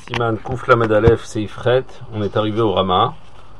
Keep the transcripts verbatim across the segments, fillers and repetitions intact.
Siman Kouf Lamed Aleph Seifret, on est arrivé au Rama.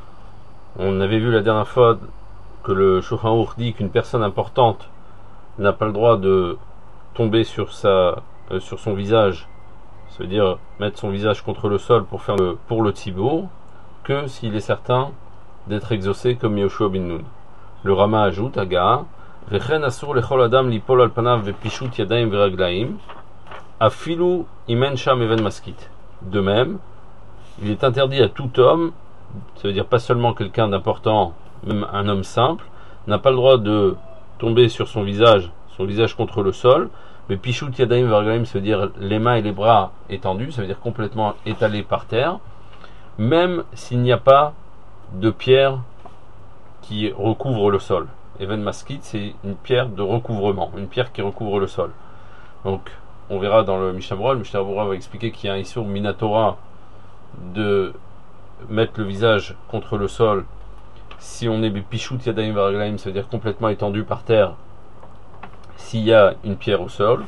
On avait vu la dernière fois que le Shulchan Aruch dit qu'une personne importante n'a pas le droit de tomber sur sa, euh, sur son visage, ça veut dire mettre son visage contre le sol pour faire le, pour le tzibour, que s'il est certain d'être exaucé comme Yoshua bin Nun. Le Rama ajoute, Aga, Vechen asur lechol adam lipol al panav vepishut yadayim veraglaim, afilu imen sham even maskit. De même, il est interdit à tout homme, ça veut dire pas seulement quelqu'un d'important, même un homme simple, n'a pas le droit de tomber sur son visage, son visage contre le sol, mais pishut yadayim veraglaim, ça veut dire les mains et les bras étendus, ça veut dire complètement étalés par terre, même s'il n'y a pas de pierre qui recouvre le sol. Even maskit, c'est une pierre de recouvrement, une pierre qui recouvre le sol. Donc, on verra dans le Mishnah Berurah, le Mishnah Berurah va expliquer qu'il y a un issur minatora de mettre le visage contre le sol si on est pichout yadayim veraglaim, ça veut dire complètement étendu par terre, s'il y a une pierre au sol.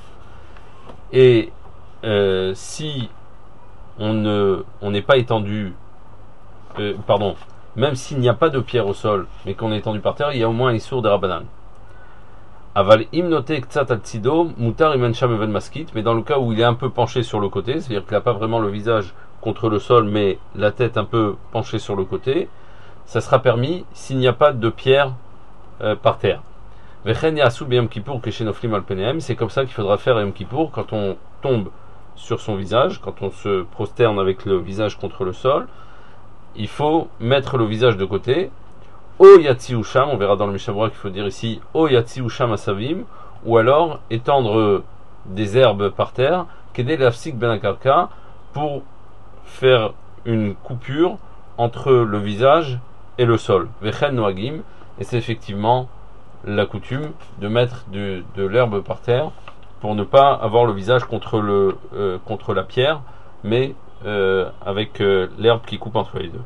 Et euh, si on ne on n'est pas étendu, euh, pardon, même s'il n'y a pas de pierre au sol, mais qu'on est étendu par terre, il y a au moins un issur de Rabbanan. Aval imnote ktsat al tzido, mutar imen sham even maskit, mais dans le cas où il est un peu penché sur le côté, c'est-à-dire qu'il n'a pas vraiment le visage contre le sol, mais la tête un peu penchée sur le côté, ça sera permis s'il n'y a pas de pierre euh, par terre. Vechen yasu b'yom kippour keshenoflim al penehem, c'est comme ça qu'il faudra faire à Yom Kippour quand on tombe sur son visage, quand on se prosterne avec le visage contre le sol, il faut mettre le visage de côté. O yatsi usham, on verra dans le Mishnah Berurah qu'il faut dire ici O yatsi usham asavim, ou alors étendre des herbes par terre, kedé lafsik ben akarka, pour faire une coupure entre le visage et le sol. Vechen noagim, et c'est effectivement la coutume de mettre de, de l'herbe par terre pour ne pas avoir le visage contre, le, euh, contre la pierre, mais euh, avec euh, l'herbe qui coupe entre les deux.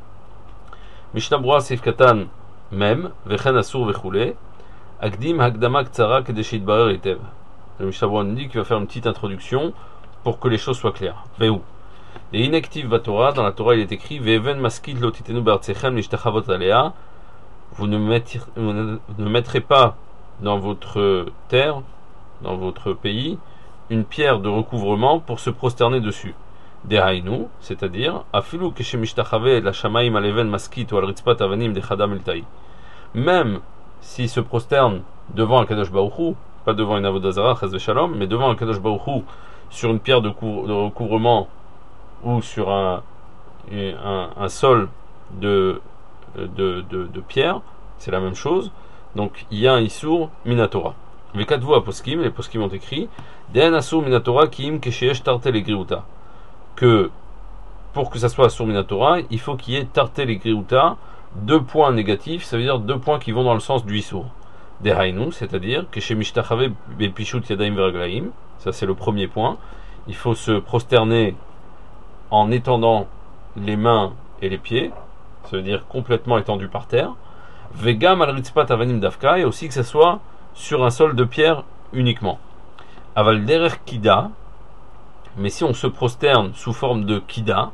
Mishnah Berurah Seif Katan Mem Vechen Asur Vechule Akdim Hakdama Ktsara Kedesh Yitbarer Hitev. Le Mishnah Berurah nous dit qu'il va faire une petite introduction pour que les choses soient claires. Vehu et inactive Vatorah, dans la Torah il est écrit Veven Maskit Lotitenu Bartzechem Lishtachavot Alea. Vous ne mettrez, vous ne mettrez pas dans votre terre, dans votre pays, une pierre de recouvrement pour se prosterner dessus. Dehainu, c'est-à-dire afilu keshemishtachave la shamaim aleven maskit ou al ritzpat avanim de chadam eltai. Même s'il se prosterne devant un kadosh baruch Hu, pas devant une avodah zarah chas v'shalom, mais devant un kadosh baruch Hu sur une pierre de, cou- de recouvrement ou sur un, un, un sol de, de, de, de pierre, c'est la même chose. Donc il y a un isur minatora. Vekatvu aposkim, les poskim ont écrit dehan asur minatora kiim kesheyesh tartel egriuta, que pour que ça soit sur minatora, il faut qu'il y ait tarté les griouta, deux points négatifs, ça veut dire deux points qui vont dans le sens du issour. Dehainu, c'est-à-dire que chez mishtachave bepishut yadaim veraglaim, ça c'est le premier point, il faut se prosterner en étendant les mains et les pieds, ça veut dire complètement étendu par terre. Vegam al ritzpat avanim davka, et aussi que ça soit sur un sol de pierre uniquement. Aval derer kida, mais si on se prosterne sous forme de kida,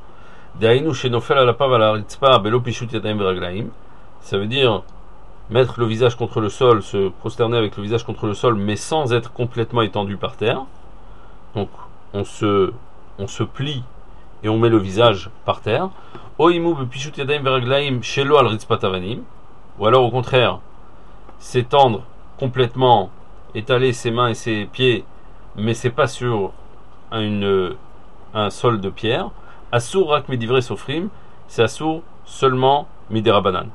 ça veut dire mettre le visage contre le sol, se prosterner avec le visage contre le sol, mais sans être complètement étendu par terre. Donc on se, on se plie et on met le visage par terre. Ou alors au contraire, s'étendre complètement, étaler ses mains et ses pieds, mais c'est pas sur Une, un sol de pierre. Asur rak midivre sofrim, c'est asur seulement miderabanan.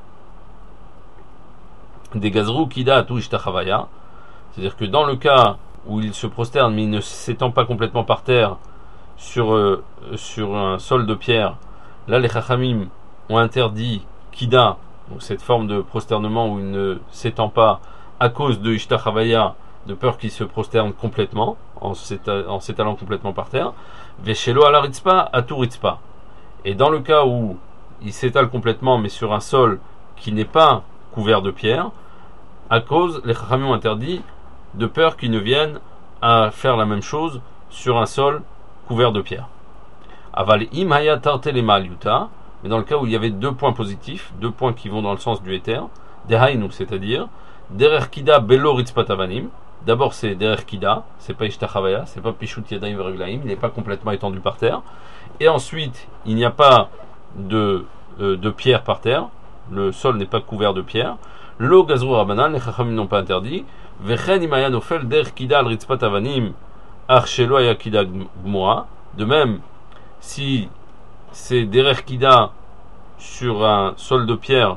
Des gazrou kida atu ishtachavaya, c'est-à-dire que dans le cas où il se prosterne mais il ne s'étend pas complètement par terre sur, euh, sur un sol de pierre, là les chachamim ont interdit kida, donc cette forme de prosternement où il ne s'étend pas à cause de ishtachavaya, de peur qu'il se prosterne complètement en s'étalant complètement par terre. Veshelo ala ritzpa atu ritzpa. Et dans le cas où il s'étale complètement mais sur un sol qui n'est pas couvert de pierre, à cause, les chachamim ont interdit, de peur qu'il ne vienne à faire la même chose sur un sol couvert de pierre. Aval im haya tartelema yuta, mais dans le cas où il y avait deux points positifs, deux points qui vont dans le sens du éther, dehainu, c'est-à-dire derer kida belo ritzpat avanim. D'abord c'est derer kida, c'est pas ishtachavaya, c'est pas pishut yadayim vereglaim, il n'est pas complètement étendu par terre. Et ensuite, il n'y a pas de, euh, de pierre par terre, le sol n'est pas couvert de pierre. Lo gazru rabanan, les chachamim n'ont pas interdit. Vechen imaya nofel der kida al ritzpat avanim, archelo aya kida gmoa. De même, si c'est derer kida sur un sol de pierre,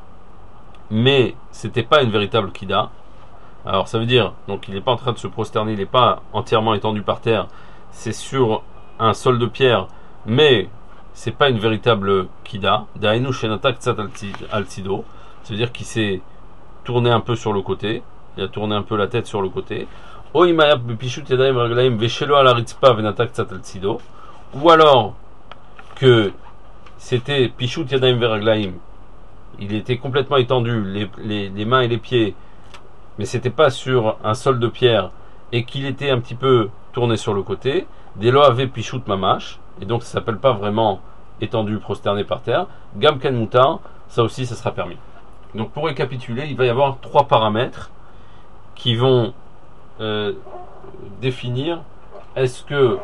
mais c'était pas une véritable kida, alors ça veut dire, donc il n'est pas en train de se prosterner, il n'est pas entièrement étendu par terre, c'est sur un sol de pierre, mais c'est pas une véritable kida. Dainu shenatak tzat al tzido, ça veut dire qu'il s'est tourné un peu sur le côté, il a tourné un peu la tête sur le côté. O imayab bepishut yadayim raglaim veshelo ala ritzpa venatak tzat al tzido, ou alors que c'était pishut yadayim veraglaim, il était complètement étendu, les, les, les mains et les pieds, mais c'était pas sur un sol de pierre et qu'il était un petit peu tourné sur le côté. Delo avait pishut mamash, et donc ça s'appelle pas vraiment étendu, prosterné par terre. Gam ken mutar, ça aussi ça sera permis. Donc pour récapituler, il va y avoir trois paramètres qui vont euh, définir est-ce que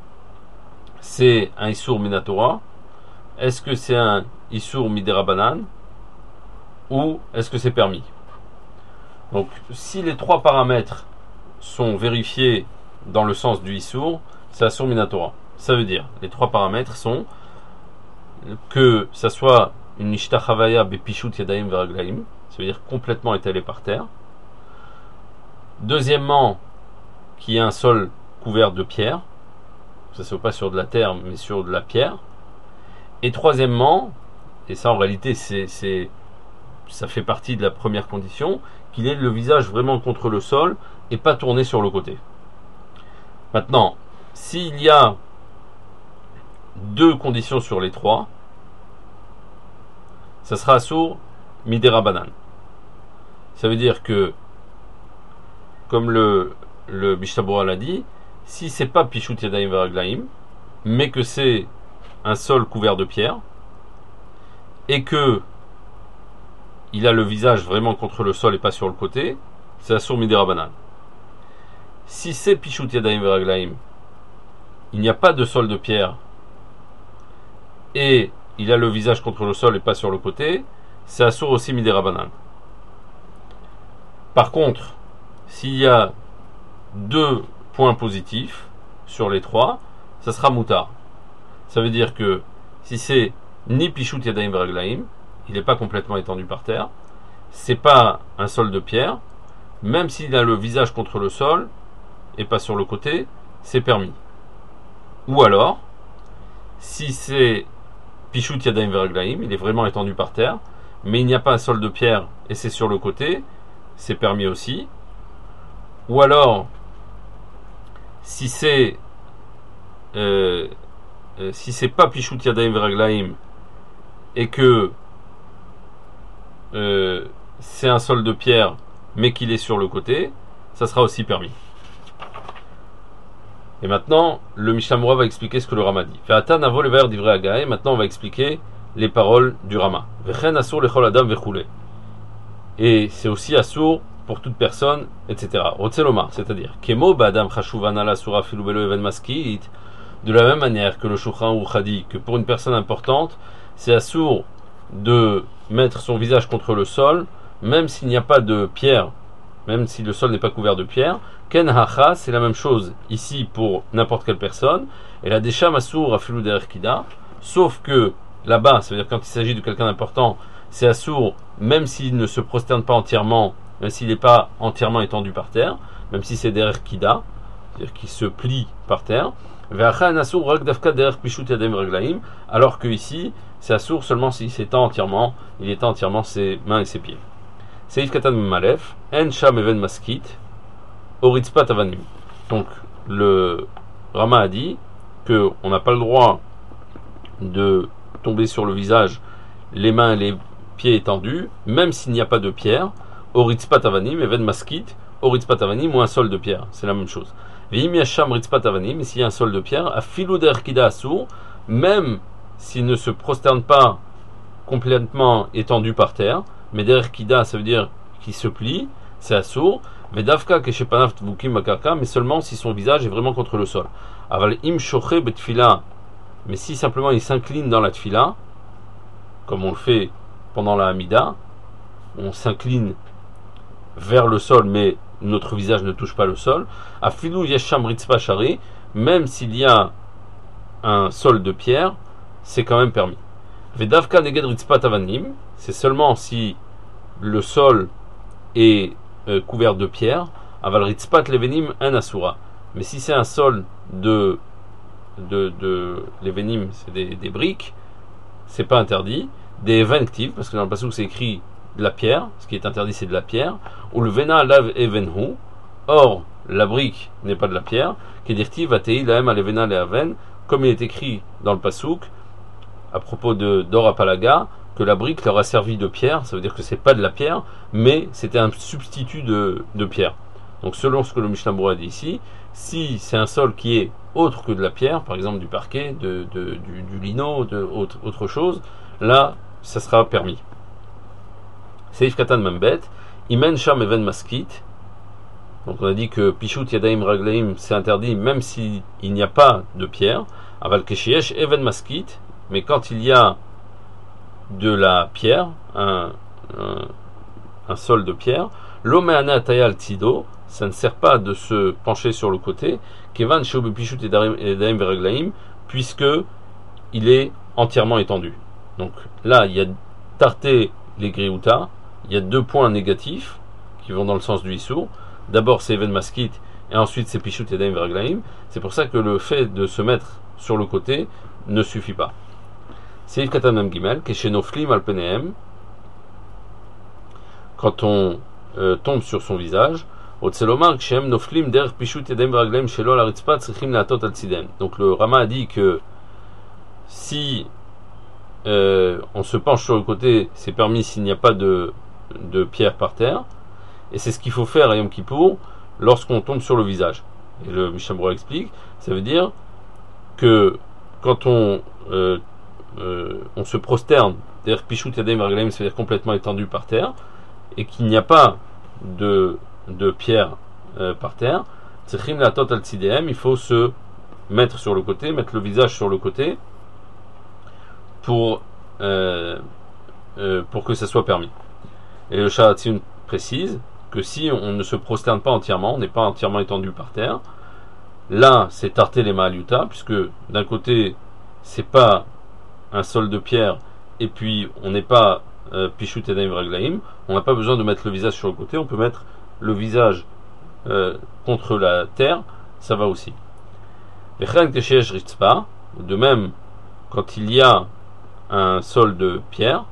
c'est un Issour Minatora, est-ce que c'est un Issour Miderabanan, ou est-ce que c'est permis. Donc si les trois paramètres sont vérifiés dans le sens du Issour, c'est Issour Minatora. Ça veut dire, les trois paramètres sont que ça soit une Nishtachavaya Bepishut Yadayim Veraglaim, ça veut dire complètement étalé par terre. Deuxièmement, qu'il y ait un sol couvert de pierre, ça ne se fait pas sur de la terre mais sur de la pierre. Et troisièmement, et ça en réalité c'est, c'est, ça fait partie de la première condition, qu'il ait le visage vraiment contre le sol et pas tourné sur le côté. Maintenant, s'il y a deux conditions sur les trois, ça sera assour midera banan. Ça veut dire que, comme le, le Bishtabura l'a dit, si c'est pas pishut yadayim veraglaim, mais que c'est un sol couvert de pierre, et que il a le visage vraiment contre le sol et pas sur le côté, c'est assour midera banan. Si c'est pishut yadayim veraglaim, il n'y a pas de sol de pierre, et il a le visage contre le sol et pas sur le côté, c'est assour aussi midera banan. Par contre, s'il y a deux points positifs sur les trois, ça sera moutar. Ça veut dire que si c'est ni pishut yadayim veraglaim, il n'est pas complètement étendu par terre, c'est pas un sol de pierre, même s'il a le visage contre le sol et pas sur le côté, c'est permis. Ou alors, si c'est pishut yadayim veraglaim, il est vraiment étendu par terre, mais il n'y a pas un sol de pierre et c'est sur le côté, c'est permis aussi. Ou alors, si c'est euh, euh, si c'est pas pishut yadayim veraglaim et que euh, c'est un sol de pierre mais qu'il est sur le côté, ça sera aussi permis. Et maintenant, le Mishnah Moura va expliquer ce que le Rama dit. Maintenant, on va expliquer les paroles du Rama. Et c'est aussi assour pour toute personne, et cetera. C'est-à-dire, de la même manière que le Shulchan Aruch a dit que pour une personne importante, c'est assour de mettre son visage contre le sol, même s'il n'y a pas de pierre, même si le sol n'est pas couvert de pierre. Ken hacha, c'est la même chose ici pour n'importe quelle personne. Et la desham assour afilu derer kida, sauf que là-bas, ça veut dire quand il s'agit de quelqu'un d'important, c'est assour même s'il ne se prosterne pas entièrement, même s'il n'est pas entièrement étendu par terre, même si c'est derer kida, c'est-à-dire qu'il se plie par terre. Alors que ici, c'est assour seulement s'il s'étend entièrement, il étend entièrement ses mains et ses pieds. Seif katan malef, en sham even maskit, oritzpat avanim. Donc le Rama a dit que on n'a pas le droit de tomber sur le visage, les mains et les pieds étendus, même s'il n'y a pas de pierre. Oritzpat avanim, even maskit, oritzpat avanim ou un sol de pierre, c'est la même chose. V'im yasham ritzpat avanim, et s'il y a un sol de pierre, afilu derer kida assour, même s'il ne se prosterne pas complètement étendu par terre, mais derrière Kida, ça veut dire qu'il se plie, c'est assourd, mais Davka Keshepanaf Tvukim Makarka, mais seulement si son visage est vraiment contre le sol. Aval Im Shoche Betfila, mais si simplement il s'incline dans la Tfila, comme on le fait pendant la Hamida, on s'incline vers le sol, mais notre visage ne touche pas le sol. Afilu Yesham Ritzpa Shari, même s'il y a un sol de pierre, c'est quand même permis. Vedavka Neged Ritzpa Tavanim, c'est seulement si le sol est euh, couvert de pierre. Aval Ritzpat Levenim en Asura. Mais si c'est un sol de de, de Levenim, c'est des, des briques, c'est pas interdit. Des Evenktiv, parce que dans le passage c'est écrit de la pierre, ce qui est interdit c'est de la pierre, ou le Vena Lav Evenhu, or la brique n'est pas de la pierre, qui dirti Vatei Laem Alevena Leaven, comme il est écrit dans le Passouk, à propos de d'Orapalaga, que la brique leur a servi de pierre, ça veut dire que c'est pas de la pierre, mais c'était un substitut de, de pierre. Donc selon ce que le Mishnah Berurah dit ici, si c'est un sol qui est autre que de la pierre, par exemple du parquet, de, de, du, du lino, de autre, autre chose, là, ça sera permis. Seif Katan Membet, Imen Sham Even Maskit. Donc on a dit que Pishut Yadaim Raglaim c'est interdit même s'il n'y a pas de pierre. Aval Keshiesh Even Maskit, mais quand il y a de la pierre, un, un, un sol de pierre, Lomeana Atayal Tido, ça ne sert pas de se pencher sur le côté, Kevan Sheubi Pishut Yadaim Raglaim, puisque il est entièrement étendu. Donc là, il y a Tarté les Griouta, il y a deux points négatifs qui vont dans le sens du Issour. D'abord c'est Even Maskit et ensuite c'est Pishut Yadayim Veraglaim. C'est pour ça que le fait de se mettre sur le côté ne suffit pas. Seif Katanam Gimel, Keshenoflim Alpenehem, quand on euh, tombe sur son visage, Otselomar Kshem Noflim Der Pishut Yadayim Veraglaim Shelo Laritzpat Tzrichim Latot Altzidem. Donc le Rama a dit que si euh, on se penche sur le côté, c'est permis s'il n'y a pas de de pierre par terre, et c'est ce qu'il faut faire à Yom Kippour lorsqu'on tombe sur le visage. Et le Mishnah Berurah explique, ça veut dire que quand on euh, euh, on se prosterne, c'est-à-dire Pishut Yadayim Veraglaim, c'est-à-dire complètement étendu par terre, et qu'il n'y a pas de de pierre euh, par terre, Tzrichim Latot Al Tzidem, il faut se mettre sur le côté, mettre le visage sur le côté pour euh, euh, pour que ça soit permis. Et le Shahatzin précise que si on ne se prosterne pas entièrement, on n'est pas entièrement étendu par terre, là c'est Tarté les Mahalyuta, puisque d'un côté c'est pas un sol de pierre et puis on n'est pas euh, Pishut Yadayim Veraglaim, on n'a pas besoin de mettre le visage sur le côté, on peut mettre le visage euh, contre la terre, ça va aussi. De même, quand il y a un sol de pierre,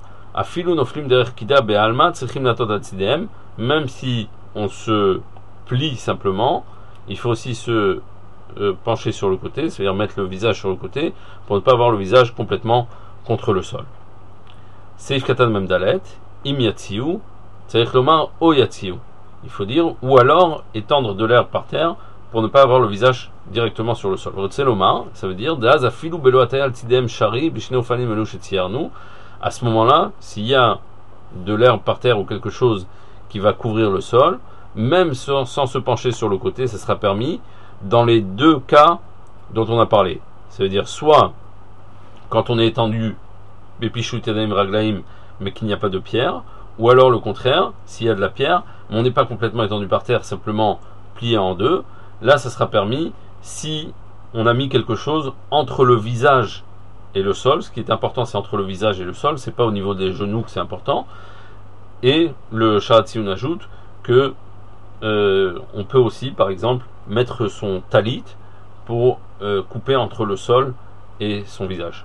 même si on se plie simplement, il faut aussi se euh, pencher sur le côté, c'est-à-dire mettre le visage sur le côté, pour ne pas avoir le visage complètement contre le sol. Seif Katan Memdalet, Im Yatsiu, c'est-à-dire Lomar O Yatsiu. Il faut dire, ou alors étendre de l'air par terre pour ne pas avoir le visage directement sur le sol. Lomar, ça veut dire Daz Afilu Belo Atayal Tidem Shari Bishne Ofanim Elu Shetziernu. À ce moment-là, s'il y a de l'herbe par terre ou quelque chose qui va couvrir le sol, même sans, sans se pencher sur le côté, ça sera permis dans les deux cas dont on a parlé. Ça veut dire soit quand on est étendu, Bepishut Yadayim Raglaim, mais qu'il n'y a pas de pierre, ou alors le contraire, s'il y a de la pierre, mais on n'est pas complètement étendu par terre, simplement plié en deux, là ça sera permis si on a mis quelque chose entre le visage et le sol. Ce qui est important, c'est entre le visage et le sol, c'est pas au niveau des genoux que c'est important. Et le Shahatzin ajoute que euh, on peut aussi, par exemple, mettre son talit pour euh, couper entre le sol et son visage.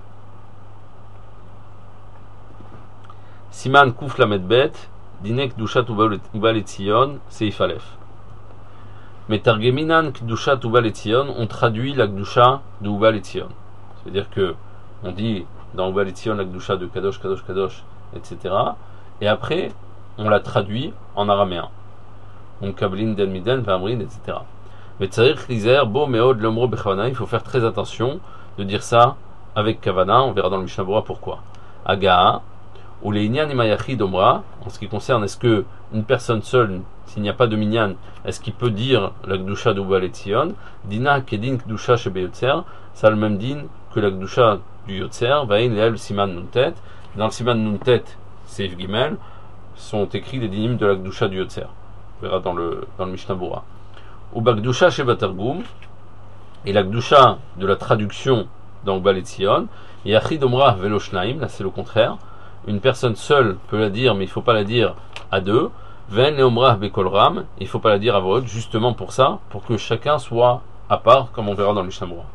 Siman Kouf Lamed Bet, Dinek Dushat Ubal Etzion, Seif Aleph. Mais Targeminan Kdushat Ubal Etzion, on traduit la Kdusha de Ubal Etzion. C'est-à-dire que on dit dans Ubal Etzion la Kdusha de Kadosh, Kadosh, Kadosh, et cetera. Et après, on la traduit en araméen. On kablin den miden, vamrin, et cetera. Mais tsarir lizer bo meod lomro bechana, il faut faire très attention de dire ça avec Kavana, on verra dans le Mishnah Berurah pourquoi. Agaa, ou les Inyan Imayachid Omra, en ce qui concerne, est-ce que une personne seule, s'il n'y a pas de Minyan, est-ce qu'il peut dire la Gdusha d'Uba Letzion? Dina Kedin Gdusha Shebe Yotzer, ça a le même din que la Gdusha du Yotzer, Vain Leel Siman Nuntet. Dans le Siman Nuntet, Seif Gimel, sont écrits les dinim de la Gdusha du Yotzer. On verra dans le, dans le Mishnah Berurah. Uba Gdusha Sheba Targum, et la Gdusha de la traduction dans Uba Letzion, Yachid Omra Velo Shnaim, là c'est le contraire. Une personne seule peut la dire, mais il ne faut pas la dire à deux. Ven leomrah bekolram, il ne faut pas la dire à voix haute, justement pour ça, pour que chacun soit à part, comme on verra dans le Mishnah Berurah.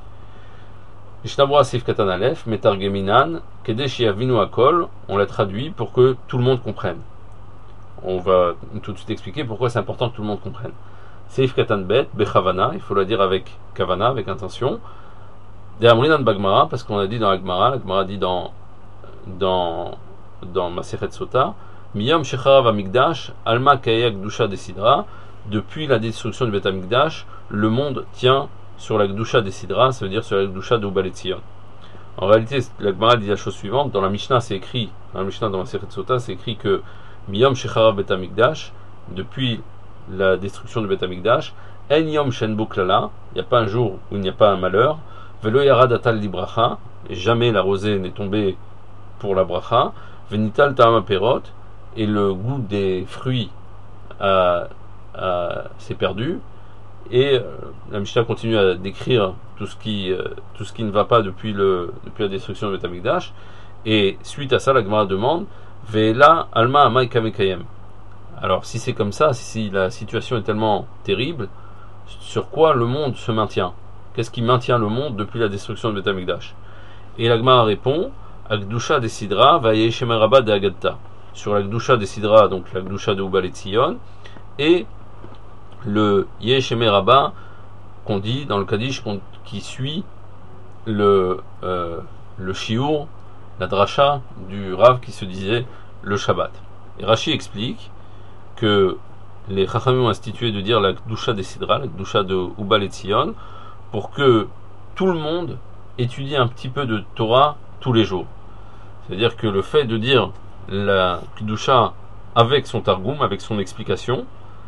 Mishnah Berurah Sif Katan Aleph, Metargeminan, Kedesh Yavinu Akol, on l'a traduit pour que tout le monde comprenne. On va tout de suite expliquer pourquoi c'est important que tout le monde comprenne. Sif Katan Bet, Bechavana, il faut la dire avec Kavana, avec intention. De'amrinan Bagmara, parce qu'on a dit dans la Gemara, la Gemara dit dans dans dans Masechet Sota, Miyam Shecharav Amigdash, Alma Kaya Gdusha Desidra, depuis la destruction du Bet Amigdash, le monde tient sur la Gdusha Desidra, ça veut dire sur la Gdusha d'Uba Letzion. En réalité, la Gemara dit la chose suivante, dans la Mishnah c'est écrit, dans la Mishnah dans Masechet Sota, c'est écrit que Miyam Shecharav Bet Amigdash, depuis la destruction du Bet Amigdash, En Yom Shen Buklala, il n'y a pas un jour où il n'y a pas un malheur, Velo Yarad Atal Libracha, et jamais la rosée n'est tombée pour la bracha, Venital Ta'ama Perot, et le goût des fruits euh, euh, s'est perdu, et euh, la Mishnah continue à décrire tout ce qui, euh, tout ce qui ne va pas depuis, le, depuis la destruction de Beth Amikdash, et suite à ça, la Gemara demande Ve'ela Alma Amay Kamekayem. Alors, si c'est comme ça, si la situation est tellement terrible, sur quoi le monde se maintient? Qu'est-ce qui maintient le monde depuis la destruction de Beth Amikdash? Et la Gemara répond Agdusha Desidra va Yeshemer Rabba de Agatta. Sur la Gdusha Desidra, donc la Gdusha de Uba Letzion, et le Yeshemer Rabba qu'on dit dans le Kaddish qui suit le, euh, le Shiur, la Dracha du Rav qui se disait le Shabbat. Et Rashi explique que les Chachamim ont institué de dire la Gdusha Desidra, la Gdusha de Uba Letzion, pour que tout le monde étudie un petit peu de Torah tous les jours. C'est-à-dire que le fait de dire la Kedusha avec son Targum, avec son explication,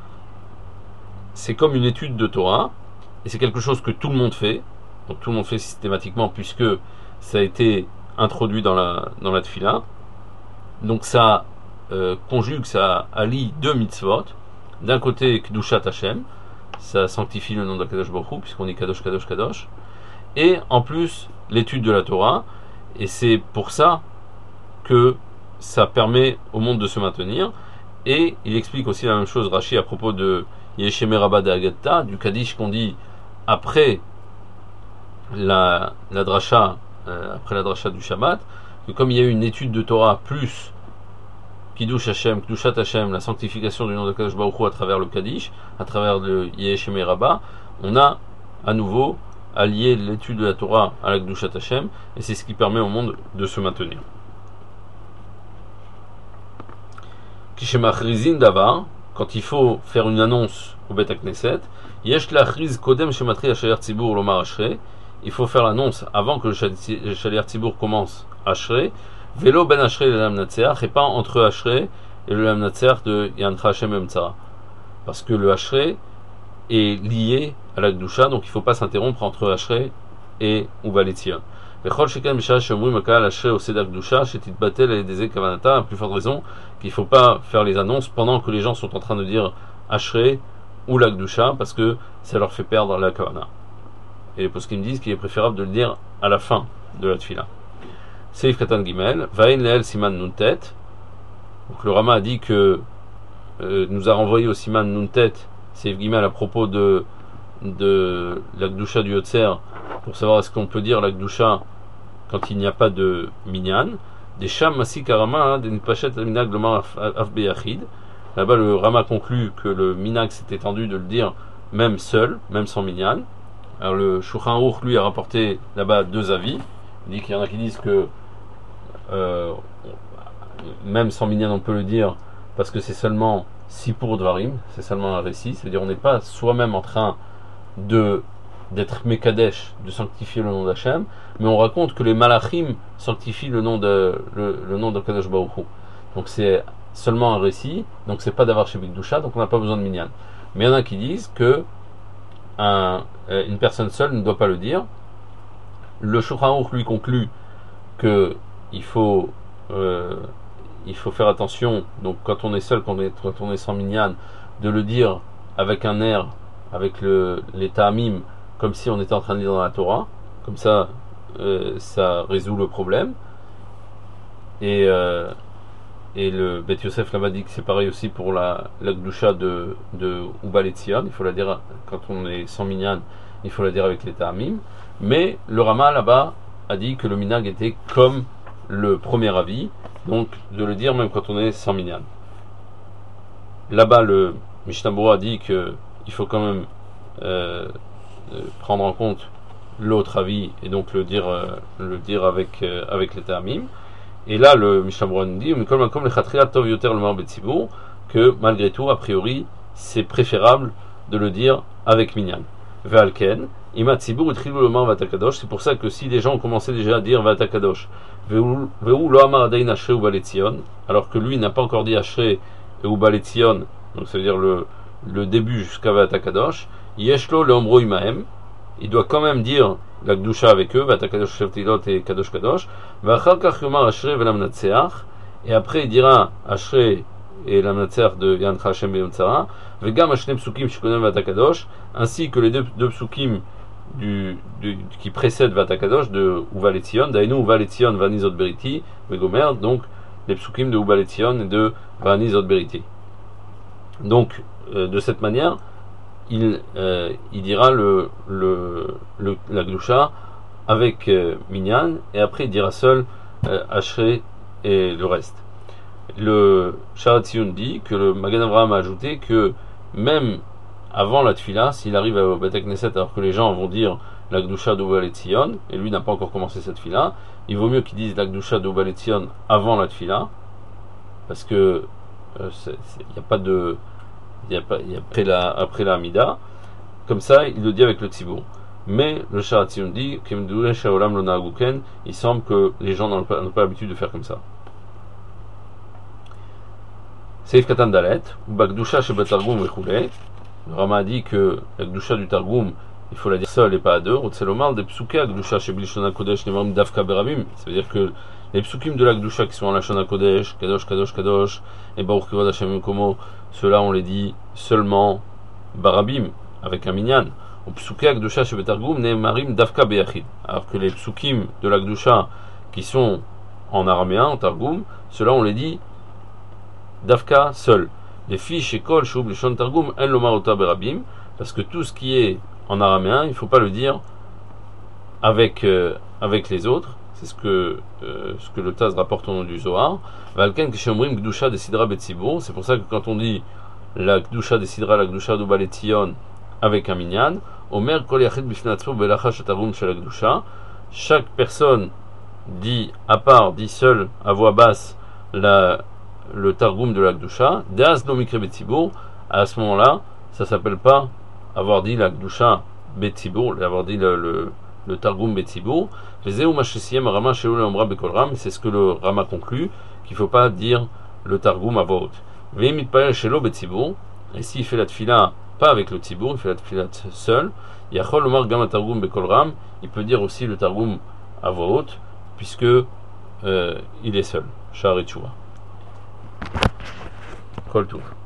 c'est comme une étude de Torah, et c'est quelque chose que tout le monde fait, donc tout le monde fait systématiquement, puisque ça a été introduit dans la, dans la Tfila. Donc ça euh, conjugue, ça allie deux mitzvot. D'un côté, Kedushat Hashem, ça sanctifie le nom de Kadosh Baruch Hu, puisqu'on est Kadosh, Kadosh, Kadosh, et en plus, l'étude de la Torah, et c'est pour ça que ça permet au monde de se maintenir. Et il explique aussi la même chose, Rashi, à propos de Yeshemer Rabba de Agatta, du Kaddish qu'on dit après la, la dracha, euh, après la dracha du Shabbat, que comme il y a eu une étude de Torah plus Kiddush Hashem, Kdushat Hashem, la sanctification du nom de Kadosh Baruch Hu à travers le Kaddish, à travers le Yeshemer Rabba, on a à nouveau allié l'étude de la Torah à la Kdushat Hashem, et c'est ce qui permet au monde de se maintenir. Kishemachrizin davar, quand il faut faire une annonce au Bet HaKnesset, yesh lachriz kodem shematri hashaliach tzibur lomar ashrei, il faut faire l'annonce avant que le shaliach tzibur commence ashrei, velo ben ashrei le lam natseach, et pas entre ashrei et le lam natseach de yancha Hashem emtzara, parce que le ashrei est lié à la Gdusha, donc il ne faut pas s'interrompre entre ashrei et Uba Letzion. Vechol shekan b'shara sheomrim akal ashrei au seder Gdusha shetitbatel eledezeh kavanata, à plus forte raison qu'il ne faut pas faire les annonces pendant que les gens sont en train de dire ashrei ou la Gdusha, parce que ça leur fait perdre la kavana. Et les poskim disent qu'il est préférable de le dire à la fin de la tfila. Seif Katan Gimel, Vain Leel Siman Nuntet. Donc le Rama a dit que euh, nous a renvoyé au Siman Nuntet, Seif Gimel, à propos de, de la Gdusha du Yotzer, pour savoir est-ce qu'on peut dire la Gdusha quand il n'y a pas de minyan. Des Sham Masik Arama, des Nipachet Minag Lomar Af Beyachid. Là-bas, le Rama conclut que le minag s'est étendu de le dire même seul, même sans minyan. Alors le Shulchan Aruch, lui, a rapporté là-bas deux avis. Il dit qu'il y en a qui disent que euh, même sans minyan on peut le dire parce que c'est seulement Sipur Dvarim, c'est seulement un récit, c'est-à-dire on n'est pas soi-même en train de d'être Mekadesh, de sanctifier le nom d'Hachem, mais on raconte que les Malachim sanctifient le nom de le, le nom de Kadosh Baruch Hu. Donc c'est seulement un récit, donc c'est pas d'avoir chez Bikdusha, donc on n'a pas besoin de minyan. Mais il y en a qui disent que un, une personne seule ne doit pas le dire. Le Shulchan Aruch lui conclut que il faut euh, il faut faire attention, donc quand on est seul, quand on est, quand on est sans minyan, de le dire avec un air, avec le, les ta'amim, comme si on était en train de lire dans la Torah, comme ça, euh, ça résout le problème. Et, euh, et le Bet Yosef là-bas dit que c'est pareil aussi pour la, la Gdusha de, de Ubal Etzion, il faut la dire quand on est sans minyan, il faut la dire avec les ta'amim. Mais le Rama là-bas a dit que le minag était comme le premier avis, donc de le dire même quand on est sans minyan. Là-bas, le Mishnah Berurah a dit que il faut quand même euh, prendre en compte l'autre avis et donc le dire, euh, le dire avec euh, avec les ta'amim. Et là, le Mishnah Berurah nous dit que malgré tout, a priori, c'est préférable de le dire avec minyan. Ve'alken, ima tzibur utchilu lomar vatakadosh. C'est pour ça que si des gens ont commencé déjà à dire vatakadosh, ve'u lo amar adayin ashrei ubal etzion, alors que lui n'a pas encore dit ashrei et ubal etzion, donc ça veut dire le le début jusqu'à vatakadosh, yeshlo leomro imahem, il doit quand même dire la Gdusha avec eux, Vatakadosh Shevtilot et Kadosh Kadosh, Vachakach Yomar Ashrei Velamnatseach, et après il dira Ashrei et Lamnatseach de Yan Hashem Beyontzara, Vegam Ashnem Psukim Shikonem Vatakadosh, ainsi que les deux, deux psukim du, du, qui précèdent Vatakadosh de Uval Etzion, Dainu Uval Etzion Vanizot Beriti, Vegomer, donc les psukim de Uval Etzion et de Vanizot Beriti. Donc, euh, de cette manière, Il, euh, il dira le, le, le, la Gdusha avec euh, minyan, et après il dira seul euh, Ashrei et le reste. Le Sharat Tziyun dit que le Magen Avraham a ajouté que même avant la Tfila, s'il arrive au Bet Knesset alors que les gens vont dire la Gdusha d'Ubal Etzion, et lui n'a pas encore commencé cette Tfila, il vaut mieux qu'il dise la Gdusha d'Ubal Etzion avant la Tfila, parce que il euh, n'y a pas de Il y a, il y a après la après la Amida, comme ça il le dit avec le Tzibour. Mais le Sharat Tziyun dit il semble que les gens n'ont pas, n'ont pas l'habitude de faire comme ça. Seif Katan Dalet, ou Bagdusha chez Batargum Vechule. Le Rama a dit que la Gdusha du Targum, il faut la dire seule et pas à deux. Rotselomar de Psuke, Gdusha chez Bilishona Kodesh, Nevarim Davka Berabim. Ça veut dire que les psukim de la Gdusha qui sont en la Shona Kodesh, Kadosh, Kadosh, Kadosh, et Baruch Kivod Hashem Komo, ceux-là on les dit seulement Barabim, avec un minyan. Ou psuke Gdusha chez Betargum, Nemarim Davka Beyachid. Alors que les psukim de la Gdusha qui sont en araméen, en Targum, ceux-là on les dit Davka seul. Les fiches et kol, Shub, les Shon Targum, En Lomarota Berabim, parce que tout ce qui est en araméen, il ne faut pas le dire avec, euh, avec les autres. C'est ce que, euh, ce que le Taz rapporte au nom du Zohar. Valken Kishomrim Gdusha Desidra Betzibur. C'est pour ça que quand on dit la Gdusha Desidra, la Gdusha d'Ubal Etzion avec un minyan, Omer Kol Yachid Bifnatzur Belacha Shatarum Shel Gdusha. Chaque personne dit à part, dit seul à voix basse la, le Targum de la Gdusha. Deaz no Mikre Betzibur. À ce moment-là, ça s'appelle pas avoir dit la Gdusha Betzibur, avoir dit le, le le Targum Betzibur, c'est ce que le Rama conclut, qu'il ne faut pas dire le Targum à voix haute. Et s'il fait la tfila pas avec le Tzibur, il fait la tfila seul, il peut dire aussi le Targum à voix haute, puisque euh, il est seul. Sha'ar et Tshuva. Kol Tuv.